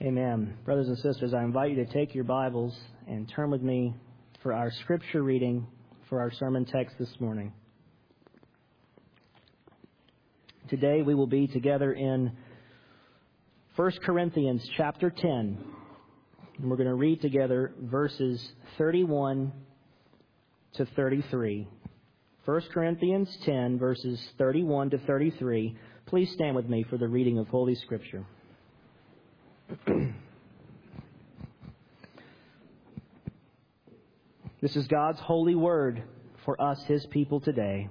Amen. Brothers and sisters, I invite you to take your Bibles and turn with me for our scripture reading for our sermon text this morning. Today we will be together in 1 Corinthians chapter 10. And we're going to read together verses 31 to 33. 1 Corinthians 10, verses 31 to 33. Please stand with me for the reading of Holy Scripture. This is God's holy word for us, His people today.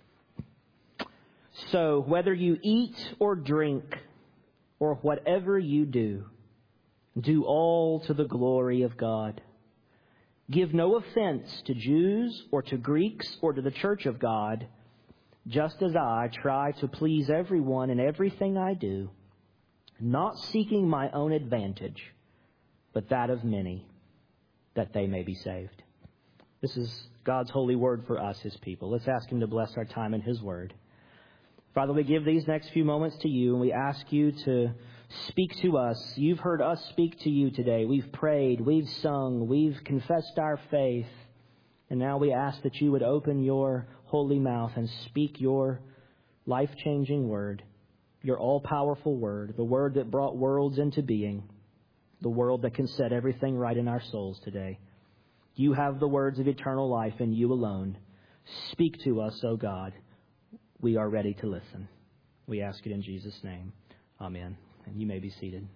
So, whether you eat or drink, or whatever you do, do all to the glory of God. Give no offense to Jews or to Greeks or to the church of God, just as I try to please everyone in everything I do, not seeking my own advantage, but that of many, that they may be saved. This is God's holy word for us, His people. Let's ask Him to bless our time in His word. Father, we give these next few moments to You, and we ask You to speak to us. You've heard us speak to You today. We've prayed, we've sung, we've confessed our faith, and now we ask that You would open Your holy mouth and speak Your life-changing word, Your all-powerful word, the word that brought worlds into being, the word that can set everything right in our souls today. You have the words of eternal life, and You alone. Speak to us, O God. We are ready to listen. We ask it in Jesus' name. Amen. And you may be seated.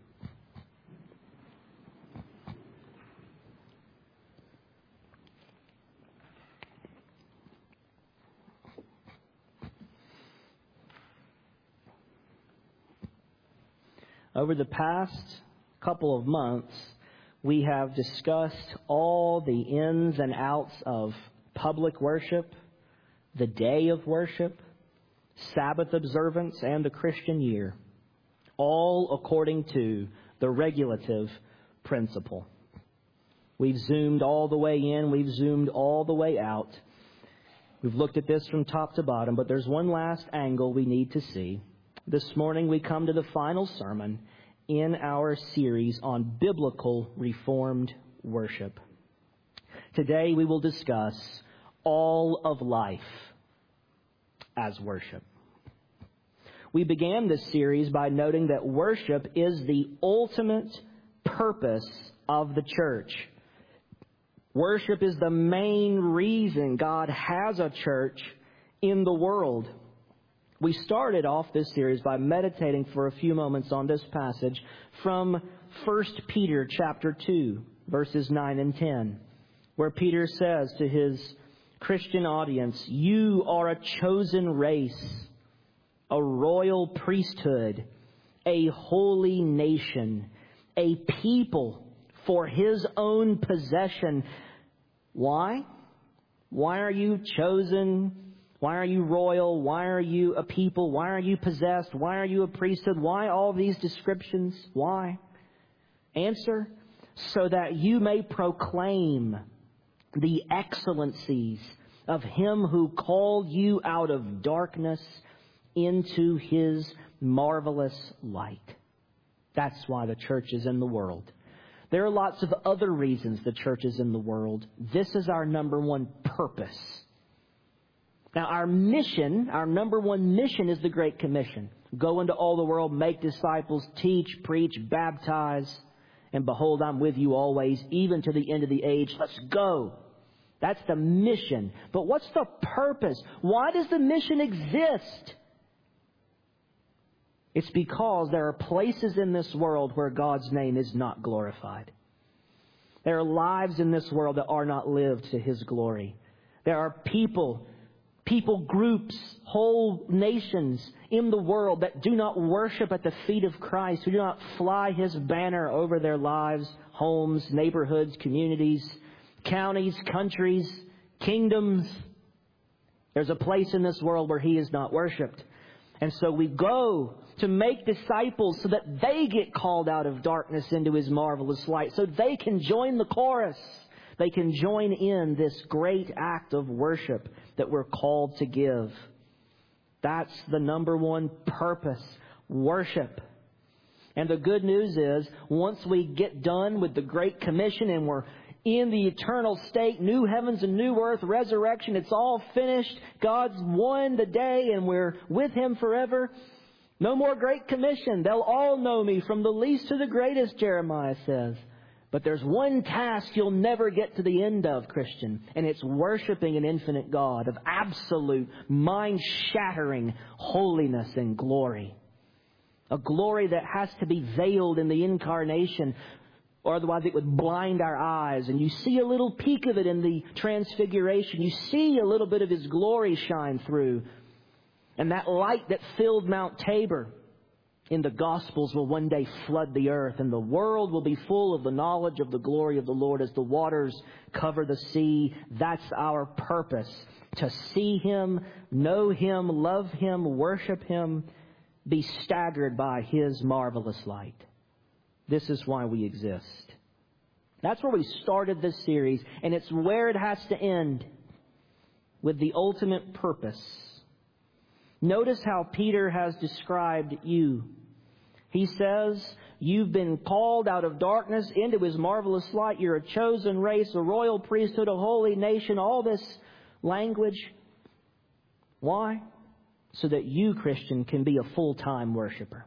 Over the past couple of months, we have discussed all the ins and outs of public worship, the day of worship, Sabbath observance, and the Christian year, all according to the regulative principle. We've zoomed all the way in, we've zoomed all the way out. We've looked at this from top to bottom, but there's one last angle we need to see. This morning we come to the final sermon in our series on biblical Reformed worship. Today we will discuss all of life as worship. We began this series by noting that worship is the ultimate purpose of the church. Worship is the main reason God has a church in the world. We started off this series by meditating for a few moments on this passage from 1 Peter chapter 2, verses 9 and 10, where Peter says to his Christian audience, "You are a chosen race, a royal priesthood, a holy nation, a people for His own possession." Why? Why are you chosen? Why are you royal? Why are you a people? Why are you possessed? Why are you a priesthood? Why all these descriptions? Why? Answer: so that you may proclaim the excellencies of Him who called you out of darkness into His marvelous light. That's why the church is in the world. There are lots of other reasons the church is in the world. This is our number one purpose. Now, our mission, our number one mission is the Great Commission. Go into all the world, make disciples, teach, preach, baptize, and behold, I'm with you always, even to the end of the age. Let's go. That's the mission. But what's the purpose? Why does the mission exist? It's because there are places in this world where God's name is not glorified. There are lives in this world that are not lived to His glory. There are people groups, whole nations in the world that do not worship at the feet of Christ, who do not fly His banner over their lives, homes, neighborhoods, communities, counties, countries, kingdoms. There's a place in this world where He is not worshipped. And so we go to make disciples so that they get called out of darkness into His marvelous light, so they can join the chorus. They can join in this great act of worship that we're called to give. That's the number one purpose, worship. And the good news is, once we get done with the Great Commission and we're in the eternal state, new heavens and new earth, resurrection, it's all finished. God's won the day and we're with Him forever. No more Great Commission. They'll all know me from the least to the greatest, Jeremiah says. But there's one task you'll never get to the end of, Christian, and it's worshiping an infinite God of absolute, mind-shattering holiness and glory. A glory that has to be veiled in the incarnation, or otherwise it would blind our eyes. And you see a little peek of it in the transfiguration. You see a little bit of His glory shine through. And that light that filled Mount Tabor in the Gospels will one day flood the earth, and the world will be full of the knowledge of the glory of the Lord as the waters cover the sea. That's our purpose, to see Him, know Him, love Him, worship Him, be staggered by His marvelous light. This is why we exist. That's where we started this series, and it's where it has to end, with the ultimate purpose. Notice how Peter has described you. He says, you've been called out of darkness into His marvelous light. You're a chosen race, a royal priesthood, a holy nation, all this language. Why? So that you, Christian, can be a full-time worshiper.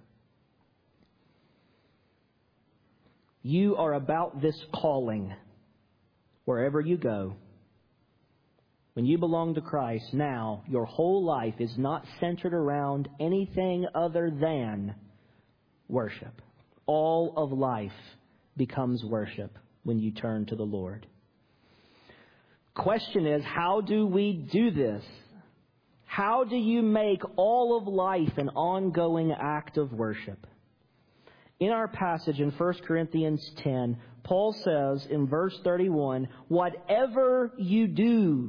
You are about this calling wherever you go. When you belong to Christ, now your whole life is not centered around anything other than worship. All of life becomes worship when you turn to the Lord. Question is, how do we do this? How do you make all of life an ongoing act of worship? In our passage in 1 Corinthians 10, Paul says in verse 31, whatever you do,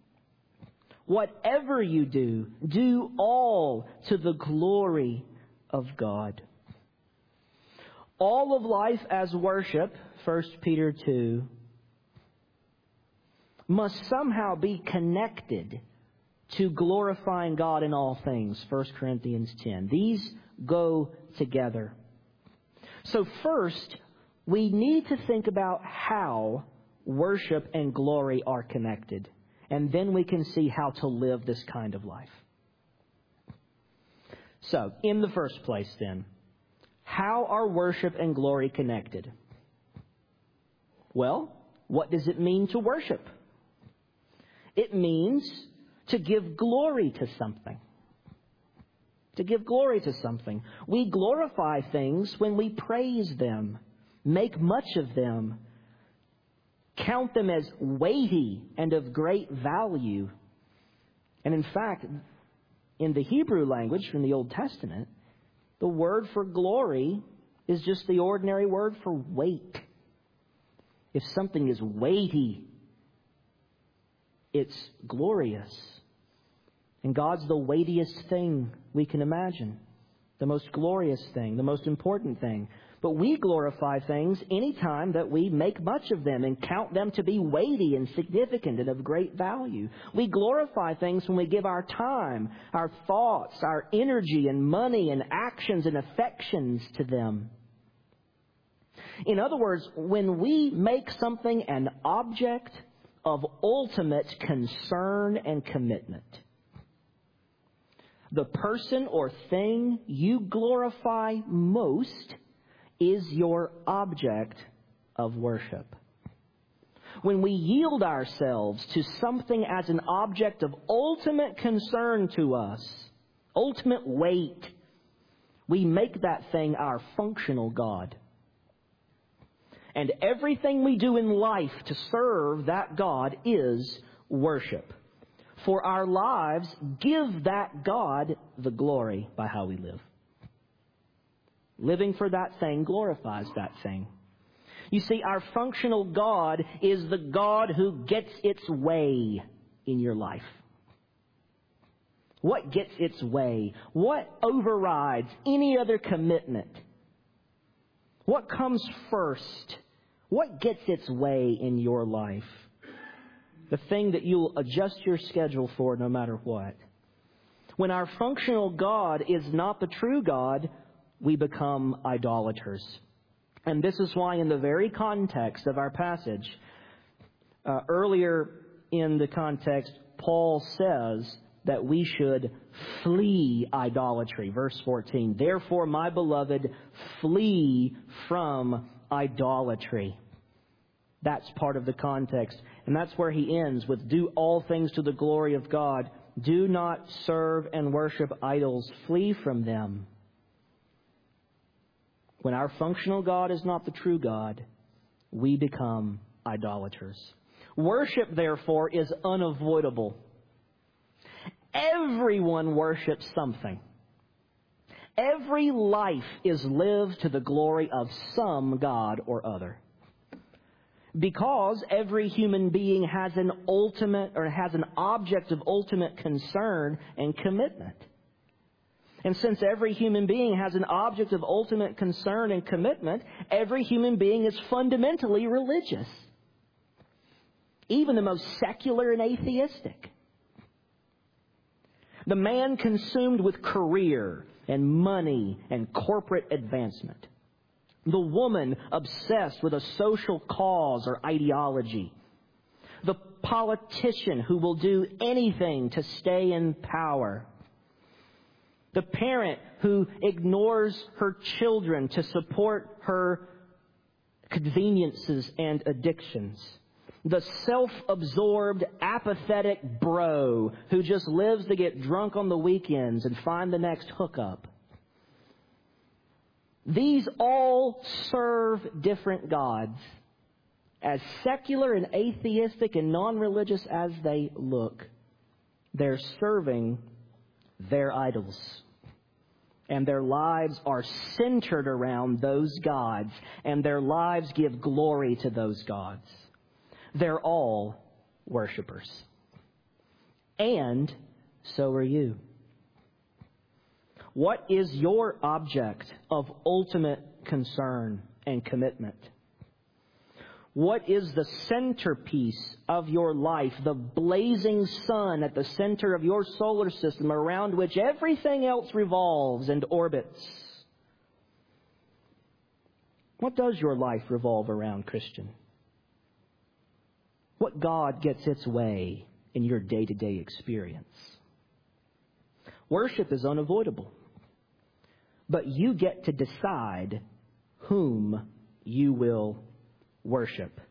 do all to the glory of God. All of life as worship, 1 Peter 2, must somehow be connected to glorifying God in all things, 1 Corinthians 10. These go together. So first, we need to think about how worship and glory are connected. And then we can see how to live this kind of life. So, in the first place then, how are worship and glory connected? Well, what does it mean to worship? It means to give glory to something. To give glory to something. We glorify things when we praise them, make much of them, count them as weighty and of great value. And in fact, in the Hebrew language from the Old Testament, the word for glory is just the ordinary word for weight. If something is weighty, it's glorious. And God's the weightiest thing we can imagine. The most glorious thing, the most important thing. But we glorify things anytime that we make much of them and count them to be weighty and significant and of great value. We glorify things when we give our time, our thoughts, our energy and money and actions and affections to them. In other words, when we make something an object of ultimate concern and commitment, the person or thing you glorify most is your object of worship. When we yield ourselves to something as an object of ultimate concern to us, ultimate weight, we make that thing our functional God. And everything we do in life to serve that God is worship. For our lives give that God the glory by how we live. Living for that thing glorifies that thing. You see, our functional God is the God who gets its way in your life. What gets its way? What overrides any other commitment? What comes first? What gets its way in your life? The thing that you'll adjust your schedule for no matter what. When our functional God is not the true God, we become idolaters. And this is why in the very context of our passage, earlier in the context, Paul says that we should flee idolatry. Verse 14, therefore, my beloved, flee from idolatry. That's part of the context. And that's where he ends with, do all things to the glory of God. Do not serve and worship idols. Flee from them. When our functional God is not the true God, we become idolaters. Worship, therefore, is unavoidable. Everyone worships something. Every life is lived to the glory of some God or other. Because every human being has an object of ultimate concern and commitment. And since every human being has an object of ultimate concern and commitment, every human being is fundamentally religious. Even the most secular and atheistic. The man consumed with career and money and corporate advancement. The woman obsessed with a social cause or ideology. The politician who will do anything to stay in power. The parent who ignores her children to support her conveniences and addictions. The self-absorbed, apathetic bro who just lives to get drunk on the weekends and find the next hookup. These all serve different gods. As secular and atheistic and non-religious as they look, they're serving their idols. And their lives are centered around those gods. And their lives give glory to those gods. They're all worshipers. And so are you. What is your object of ultimate concern and commitment? What is the centerpiece of your life, the blazing sun at the center of your solar system around which everything else revolves and orbits? What does your life revolve around, Christian? What God gets its way in your day-to-day experience? Worship is unavoidable. But you get to decide whom you will worship.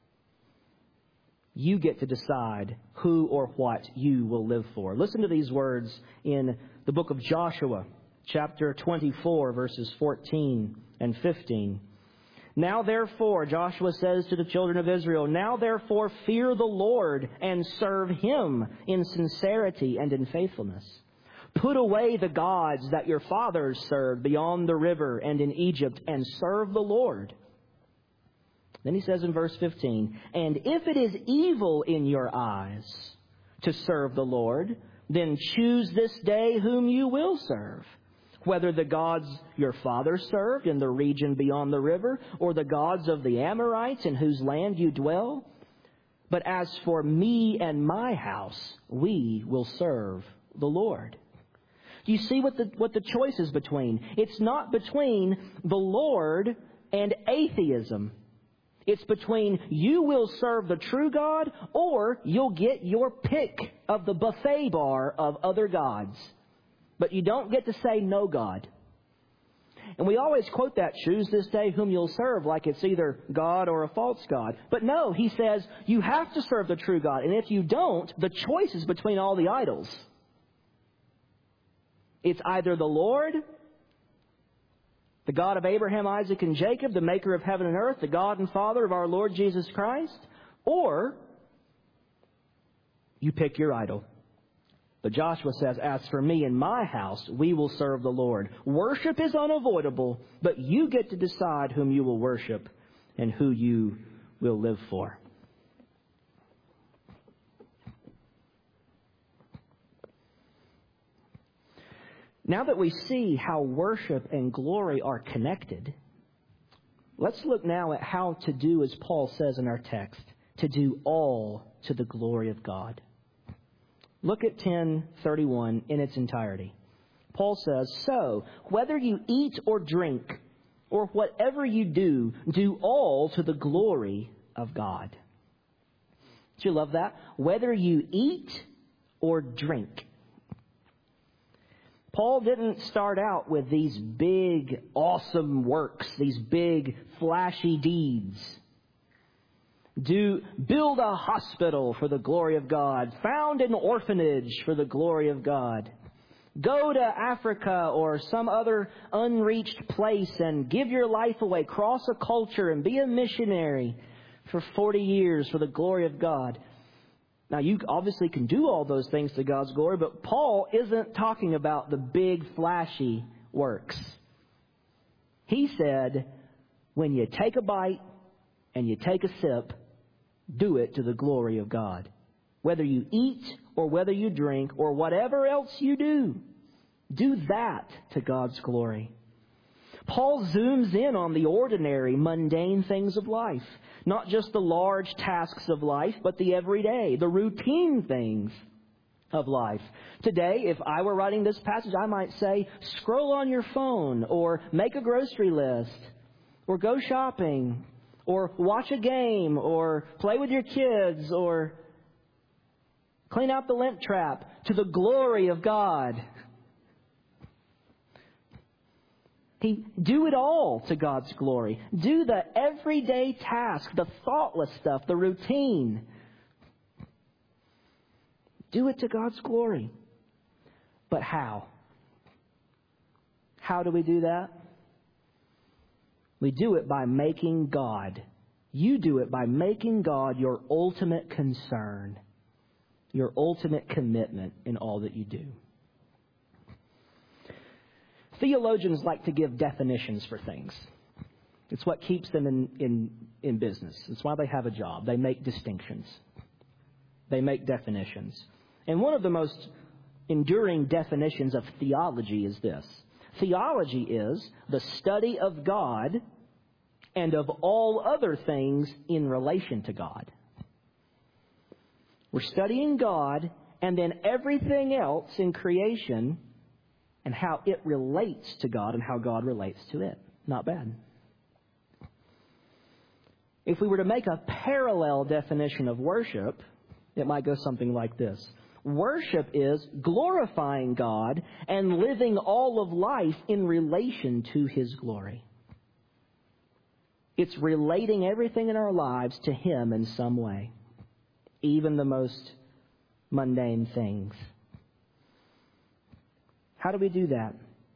You get to decide who or what you will live for. Listen to these words in the book of Joshua, chapter 24, verses 14 and 15. Now therefore, Joshua says to the children of Israel, now therefore fear the Lord and serve Him in sincerity and in faithfulness. Put away the gods that your fathers served beyond the river and in Egypt and serve the Lord. Then he says in verse 15, and if it is evil in your eyes to serve the Lord, then choose this day whom you will serve. Whether the gods your fathers served in the region beyond the river, or the gods of the Amorites in whose land you dwell. But as for me and my house, we will serve the Lord. Do you see what the choice is between? It's not between the Lord and atheism. It's between you will serve the true God or you'll get your pick of the buffet bar of other gods. But you don't get to say no God. And we always quote that, choose this day whom you'll serve, like it's either God or a false God. But no, he says you have to serve the true God. And if you don't, the choice is between all the idols. It's either the Lord, the God of Abraham, Isaac, and Jacob, the maker of heaven and earth, the God and Father of our Lord Jesus Christ, or you pick your idol. But Joshua says, as for me and my house, we will serve the Lord. Worship is unavoidable, but you get to decide whom you will worship and who you will live for. Now that we see how worship and glory are connected, let's look now at how to do, as Paul says in our text, to do all to the glory of God. Look at 10:31 in its entirety. Paul says, "So, whether you eat or drink, or whatever you do, do all to the glory of God." Do you love that? Whether you eat or drink. Paul didn't start out with these big, awesome works, these big, flashy deeds. Build a hospital for the glory of God. Found an orphanage for the glory of God. Go to Africa or some other unreached place and give your life away. Cross a culture and be a missionary for 40 years for the glory of God. Now, you obviously can do all those things to God's glory, but Paul isn't talking about the big, flashy works. He said, when you take a bite and you take a sip, do it to the glory of God. Whether you eat or whether you drink or whatever else you do that to God's glory. Paul zooms in on the ordinary, mundane things of life. Not just the large tasks of life, but the everyday, the routine things of life. Today, if I were writing this passage, I might say, scroll on your phone, or make a grocery list, or go shopping, or watch a game, or play with your kids, or clean out the lint trap to the glory of God. Do it all to God's glory. Do the everyday task, the thoughtless stuff, the routine. Do it to God's glory. But how? How do we do that? We do it by making God. You do it by making God your ultimate concern, your ultimate commitment in all that you do. Theologians like to give definitions for things. It's what keeps them in business. It's why they have a job. They make distinctions. They make definitions. And one of the most enduring definitions of theology is this. Theology is the study of God and of all other things in relation to God. We're studying God and then everything else in creation and how it relates to God and how God relates to it. Not bad. If we were to make a parallel definition of worship, it might go something like this. Worship is glorifying God and living all of life in relation to His glory. It's relating everything in our lives to Him in some way, even the most mundane things. How do we do that?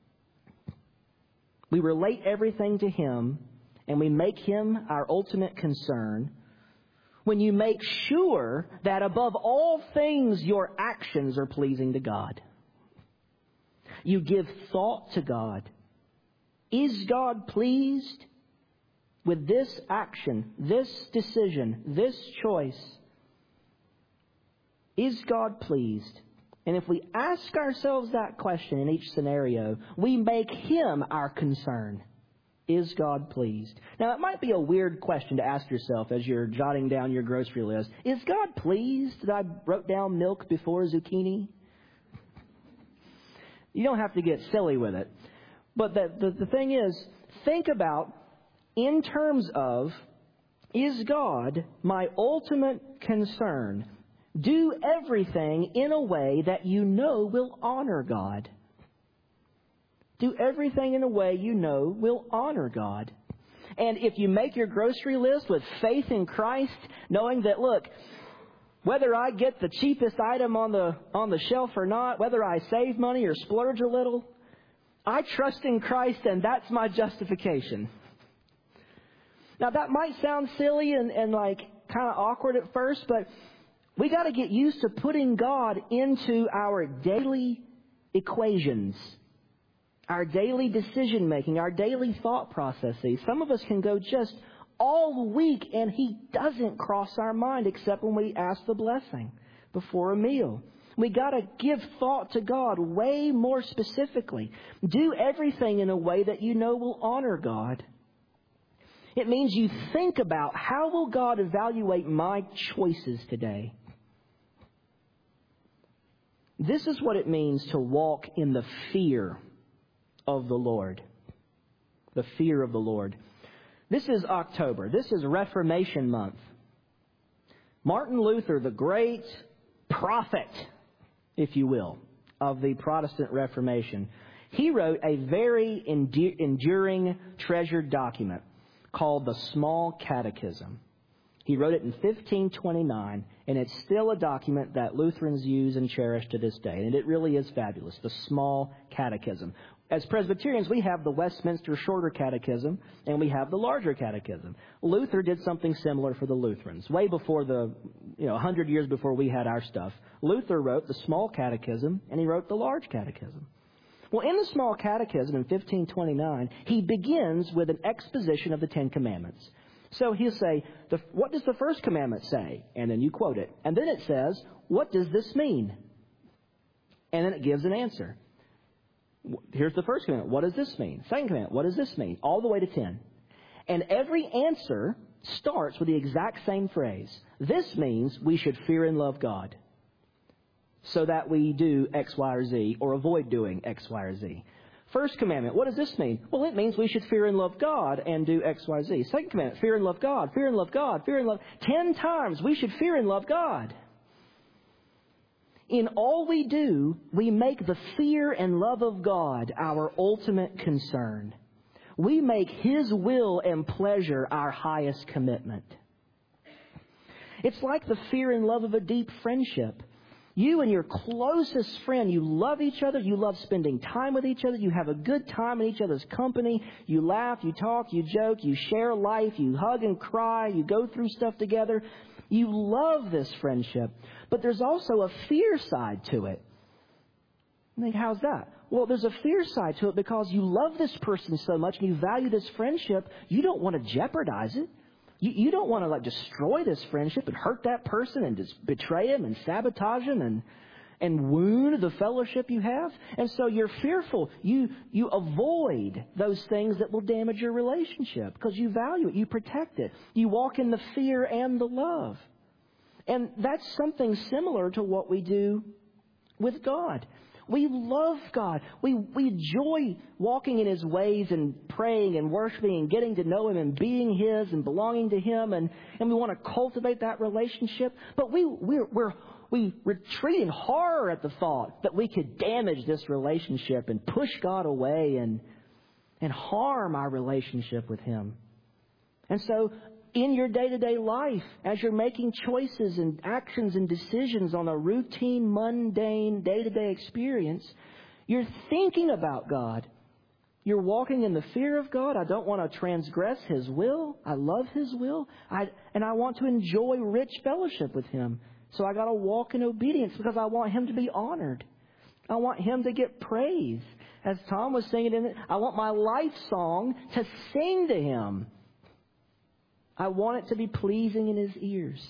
We relate everything to Him, and we make Him our ultimate concern when you make sure that above all things your actions are pleasing to God. You give thought to God. Is God pleased with this action, this decision, this choice? Is God pleased? And if we ask ourselves that question in each scenario, we make Him our concern. Is God pleased? Now, it might be a weird question to ask yourself as you're jotting down your grocery list. Is God pleased that I wrote down milk before zucchini? You don't have to get silly with it. But the thing is, think about in terms of, is God my ultimate concern? Do everything in a way that you know will honor God. Do everything in a way you know will honor God. And if you make your grocery list with faith in Christ, knowing that, look, whether I get the cheapest item on the shelf or not, whether I save money or splurge a little, I trust in Christ and that's my justification. Now that might sound silly and like kind of awkward at first, but we got to get used to putting God into our daily equations, our daily decision making, our daily thought processes. Some of us can go just all week and He doesn't cross our mind except when we ask the blessing before a meal. We got to give thought to God way more specifically. Do everything in a way that you know will honor God. It means you think about, how will God evaluate my choices today? This is what it means to walk in the fear of the Lord. The fear of the Lord. This is October. This is Reformation month. Martin Luther, the great prophet, if you will, of the Protestant Reformation, he wrote a very enduring, treasured document called the Small Catechism. He wrote it in 1529, and it's still a document that Lutherans use and cherish to this day. And it really is fabulous, the Small Catechism. As Presbyterians, we have the Westminster Shorter Catechism, and we have the Larger Catechism. Luther did something similar for the Lutherans, way before 100 years before we had our stuff. Luther wrote the Small Catechism, and he wrote the Large Catechism. Well, in the Small Catechism in 1529, he begins with an exposition of the Ten Commandments. So he'll say, what does the first commandment say? And then you quote it. And then it says, what does this mean? And then it gives an answer. Here's the first commandment. What does this mean? Second commandment. What does this mean? All the way to 10. And every answer starts with the exact same phrase. This means we should fear and love God so that we do X, Y, or Z, or avoid doing X, Y, or Z. First commandment, what does this mean? Well, it means we should fear and love God and do X, Y, Z. Second commandment, fear and love God, fear and love God, fear and love. 10 times we should fear and love God. In all we do, we make the fear and love of God our ultimate concern. We make His will and pleasure our highest commitment. It's like the fear and love of a deep friendship. You and your closest friend, you love each other. You love spending time with each other. You have a good time in each other's company. You laugh, you talk, you joke, you share life. You hug and cry. You go through stuff together. You love this friendship. But there's also a fear side to it. I think, how's that? Well, there's a fear side to it because you love this person so much and you value this friendship. You don't want to jeopardize it. You don't want to destroy this friendship and hurt that person and just betray him and sabotage him and wound the fellowship you have. And so you're fearful. You avoid those things that will damage your relationship because you value it. You protect it. You walk in the fear and the love. And that's something similar to what we do with God. We love God. We enjoy walking in His ways and praying and worshiping and getting to know Him and being His and belonging to Him. And we want to cultivate that relationship. But we retreat in horror at the thought that we could damage this relationship and push God away and harm our relationship with Him. And so in your day-to-day life, as you're making choices and actions and decisions on a routine, mundane, day-to-day experience, you're thinking about God. You're walking in the fear of God. I don't want to transgress His will. I love His will. And I want to enjoy rich fellowship with Him. So I got to walk in obedience because I want Him to be honored. I want Him to get praise. As Tom was singing in it, I want my life song to sing to Him. I want it to be pleasing in His ears.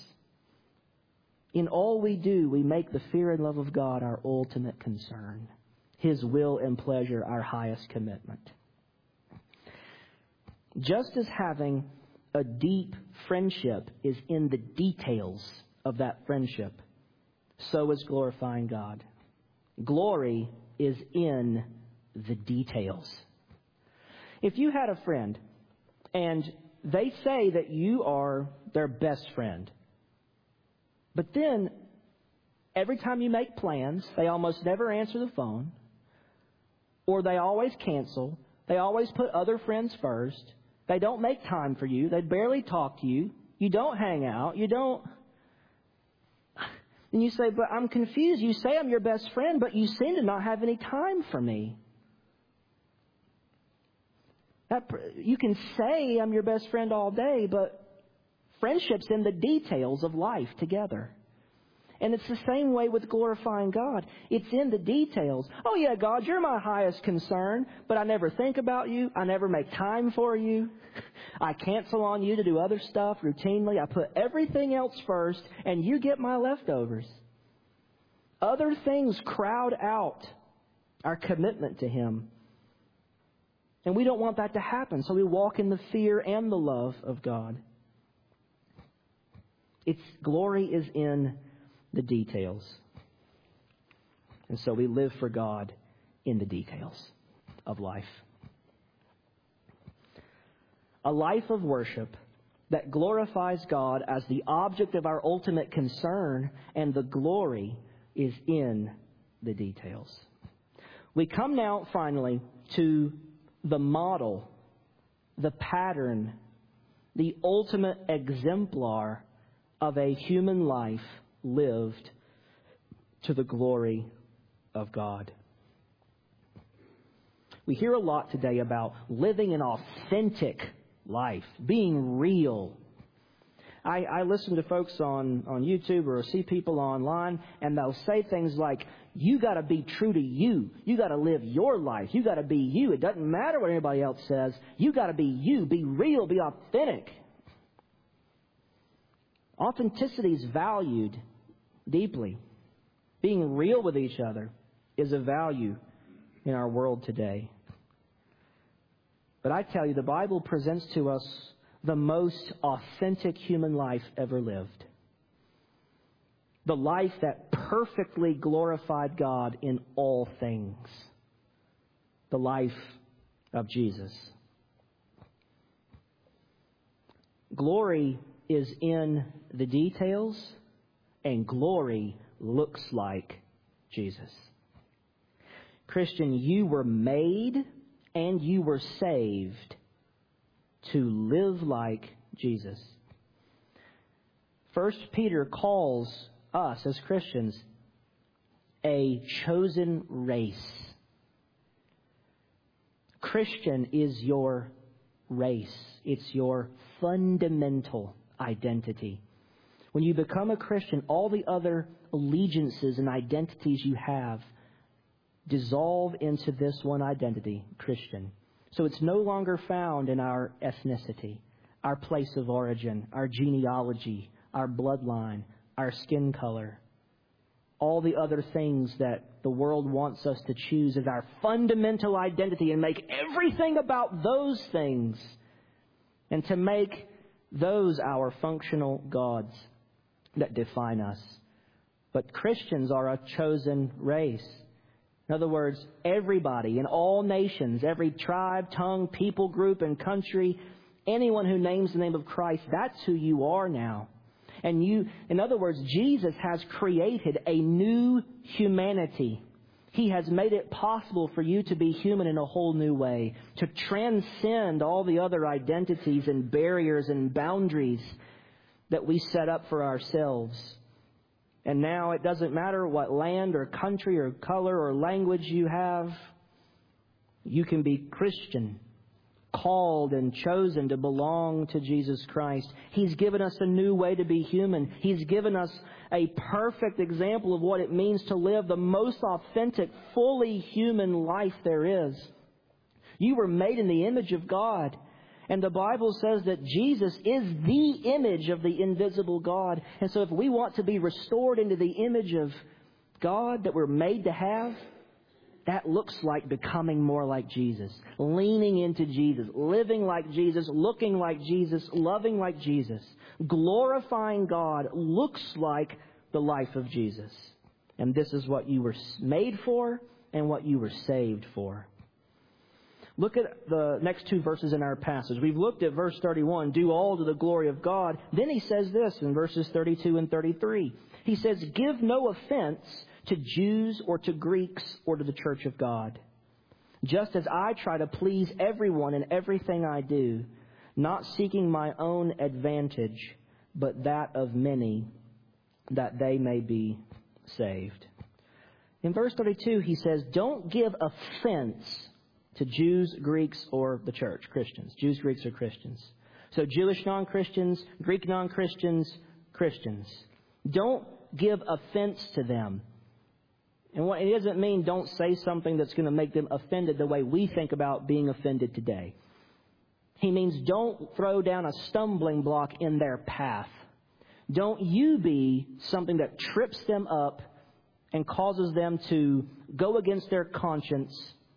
In all we do, we make the fear and love of God our ultimate concern. His will and pleasure our highest commitment. Just as having a deep friendship is in the details of that friendship, so is glorifying God. Glory is in the details. If you had a friend and they say that you are their best friend, but then every time you make plans, they almost never answer the phone, or they always cancel, they always put other friends first, they don't make time for you, they barely talk to you, you don't hang out, you don't... And you say, but I'm confused. You say I'm your best friend, but you seem to not have any time for me. You can say I'm your best friend all day, but friendship's in the details of life together. And it's the same way with glorifying God. It's in the details. Oh yeah, God, you're my highest concern, but I never think about you. I never make time for you. I cancel on you to do other stuff routinely. I put everything else first, and you get my leftovers. Other things crowd out our commitment to Him. And we don't want that to happen, so we walk in the fear and the love of God. Its glory is in the details. And so we live for God in the details of life. A life of worship that glorifies God as the object of our ultimate concern, and the glory is in the details. We come now finally to the model, the pattern, the ultimate exemplar of a human life lived to the glory of God. We hear a lot today about living an authentic life, being real. I listen to folks on YouTube or see people online, and they'll say things like, you got to be true to you. You got to live your life. You got to be you. It doesn't matter what anybody else says. You got to be you. Be real. Be authentic. Authenticity is valued deeply. Being real with each other is a value in our world today. But I tell you, the Bible presents to us the most authentic human life ever lived. The life that perfectly glorified God in all things. The life of Jesus. Glory is in the details, and glory looks like Jesus. Christian, you were made and you were saved to live like Jesus. 1 Peter calls us as Christians a chosen race. Christian is your race. It's your fundamental identity. When you become a Christian, all the other allegiances and identities you have dissolve into this one identity, Christian. So it's no longer found in our ethnicity, our place of origin, our genealogy, our bloodline, our skin color. All the other things that the world wants us to choose as our fundamental identity and make everything about those things and to make those our functional gods that define us. But Christians are a chosen race. In other words, everybody in all nations, every tribe, tongue, people group, and country, anyone who names the name of Christ, that's who you are now. And in other words, Jesus has created a new humanity. He has made it possible for you to be human in a whole new way, to transcend all the other identities and barriers and boundaries that we set up for ourselves. And now it doesn't matter what land or country or color or language you have. You can be Christian, called and chosen to belong to Jesus Christ. He's given us a new way to be human. He's given us a perfect example of what it means to live the most authentic, fully human life there is. You were made in the image of God. And the Bible says that Jesus is the image of the invisible God. And so if we want to be restored into the image of God that we're made to have, that looks like becoming more like Jesus, leaning into Jesus, living like Jesus, looking like Jesus, loving like Jesus. Glorifying God looks like the life of Jesus. And this is what you were made for and what you were saved for. Look at the next two verses in our passage. We've looked at verse 31, do all to the glory of God. Then he says this in verses 32 and 33. He says, give no offense to Jews or to Greeks or to the church of God, just as I try to please everyone in everything I do, not seeking my own advantage, but that of many, that they may be saved. In verse 32, he says, don't give offense to Jews, Greeks, or the church, Christians. Jews, Greeks, or Christians. So Jewish non-Christians, Greek non-Christians, Christians. Don't give offense to them. And what it doesn't mean don't say something that's going to make them offended the way we think about being offended today. He means don't throw down a stumbling block in their path. Don't you be something that trips them up and causes them to go against their conscience.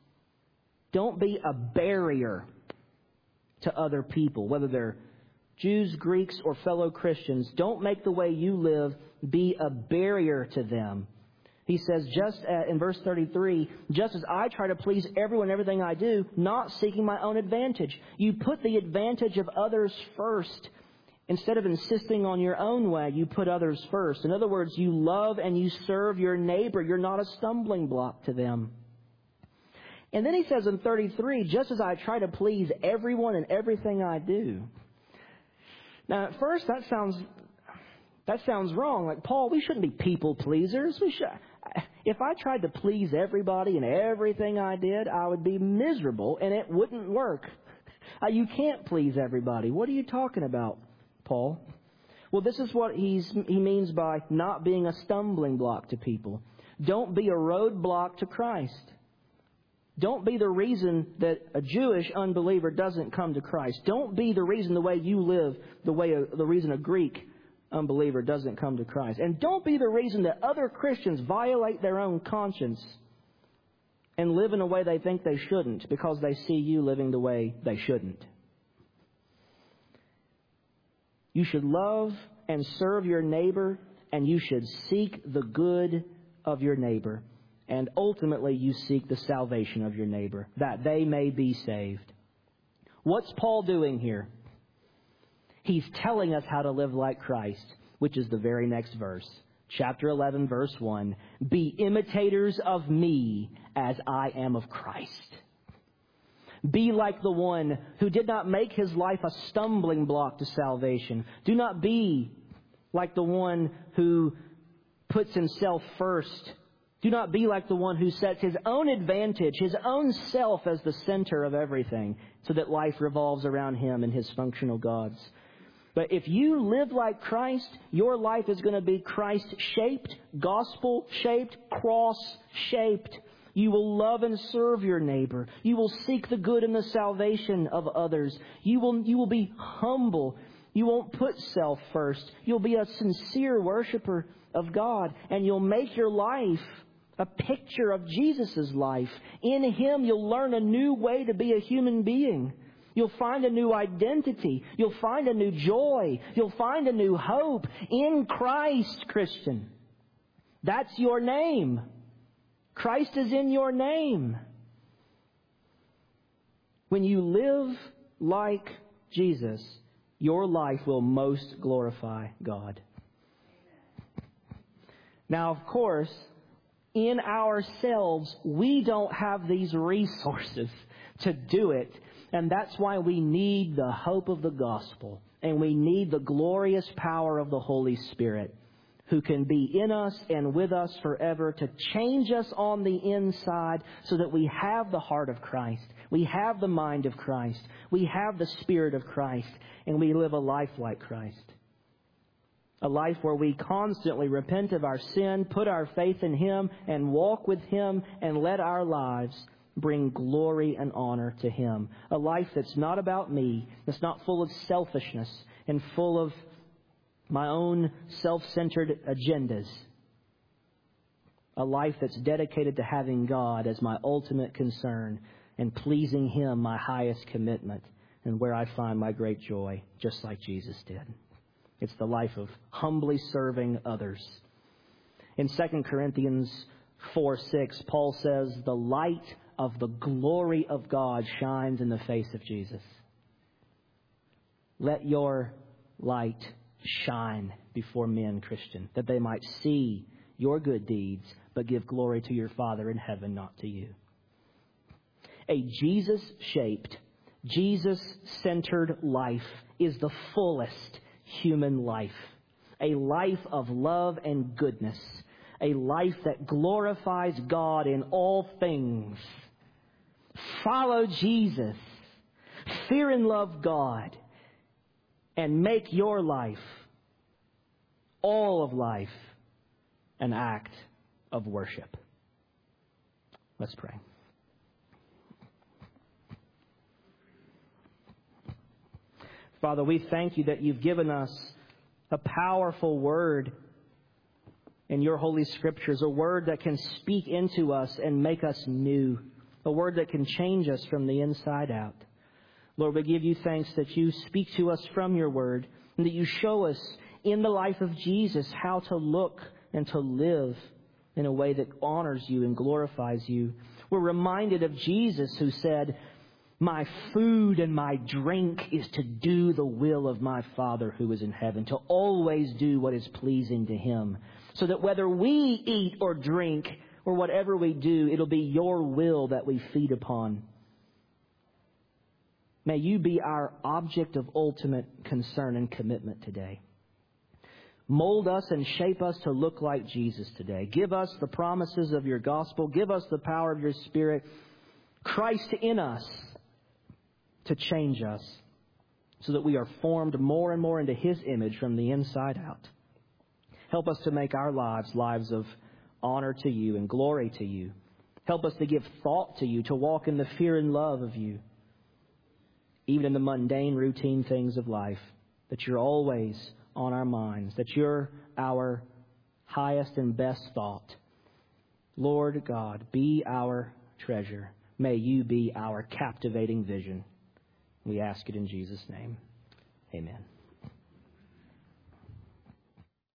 Don't be a barrier to other people, whether they're Jews, Greeks, or fellow Christians. Don't make the way you live be a barrier to them. He says, in verse 33, just as I try to please everyone in everything I do, not seeking my own advantage. You put the advantage of others first. Instead of insisting on your own way, you put others first. In other words, you love and you serve your neighbor. You're not a stumbling block to them. And then he says in 33, just as I try to please everyone in everything I do. Now, at first, that sounds wrong. Like, Paul, we shouldn't be people pleasers. If I tried to please everybody in everything I did, I would be miserable and it wouldn't work. You can't please everybody. What are you talking about, Paul? Well, this is what he means by not being a stumbling block to people. Don't be a roadblock to Christ. Don't be the reason that a Jewish unbeliever doesn't come to Christ. Don't be the reason the way you live, the reason a Greek unbeliever doesn't come to Christ. And don't be the reason that other Christians violate their own conscience and live in a way they think they shouldn't because they see you living the way they shouldn't. You should love and serve your neighbor, and you should seek the good of your neighbor. And ultimately, you seek the salvation of your neighbor, that they may be saved. What's Paul doing here? He's telling us how to live like Christ, which is the very next verse. Chapter 11, verse 1. Be imitators of me as I am of Christ. Be like the one who did not make his life a stumbling block to salvation. Do not be like the one who puts himself first. Do not be like the one who sets his own advantage, his own self as the center of everything, so that life revolves around him and his functional gods. But if you live like Christ, your life is going to be Christ-shaped, gospel-shaped, cross-shaped. You will love and serve your neighbor. You will seek the good and the salvation of others. You will be humble. You won't put self first. You'll be a sincere worshiper of God, and you'll make your life a picture of Jesus' life. In Him, you'll learn a new way to be a human being. You'll find a new identity. You'll find a new joy. You'll find a new hope in Christ, Christian. That's your name. Christ is in your name. When you live like Jesus, your life will most glorify God. Now, of course, in ourselves, we don't have these resources to do it. And that's why we need the hope of the gospel. And we need the glorious power of the Holy Spirit, who can be in us and with us forever to change us on the inside so that we have the heart of Christ. We have the mind of Christ. We have the Spirit of Christ. And we live a life like Christ. A life where we constantly repent of our sin, put our faith in Him, and walk with Him, and let our lives bring glory and honor to Him. A life that's not about me, that's not full of selfishness and full of my own self-centered agendas. A life that's dedicated to having God as my ultimate concern and pleasing Him my highest commitment, and where I find my great joy, just like Jesus did. It's the life of humbly serving others. In 2 Corinthians 4:6, Paul says, the light of the glory of God shines in the face of Jesus. Let your light shine before men, Christian, that they might see your good deeds, but give glory to your Father in heaven, not to you. A Jesus-shaped, Jesus-centered life is the fullest human life. A life of love and goodness. A life that glorifies God in all things. Follow Jesus. Fear and love God. And make your life, all of life, an act of worship. Let's pray. Father, we thank You that You've given us a powerful word in Your Holy Scriptures, a word that can speak into us and make us new, a word that can change us from the inside out. Lord, we give You thanks that You speak to us from Your word and that You show us in the life of Jesus how to look and to live in a way that honors you and glorifies you. We're reminded of Jesus who said, "My food and my drink is to do the will of my Father who is in heaven," to always do what is pleasing to Him. So that whether we eat or drink or whatever we do, it'll be your will that we feed upon. May you be our object of ultimate concern and commitment today. Mold us and shape us to look like Jesus today. Give us the promises of your gospel. Give us the power of your Spirit, Christ in us, to change us so that we are formed more and more into His image from the inside out. Help us to make our lives lives of honor to you and glory to you. Help us to give thought to you, to walk in the fear and love of you, even in the mundane, routine things of life, that you're always on our minds, that you're our highest and best thought. Lord God, be our treasure. May you be our captivating vision. We ask it in Jesus' name. Amen.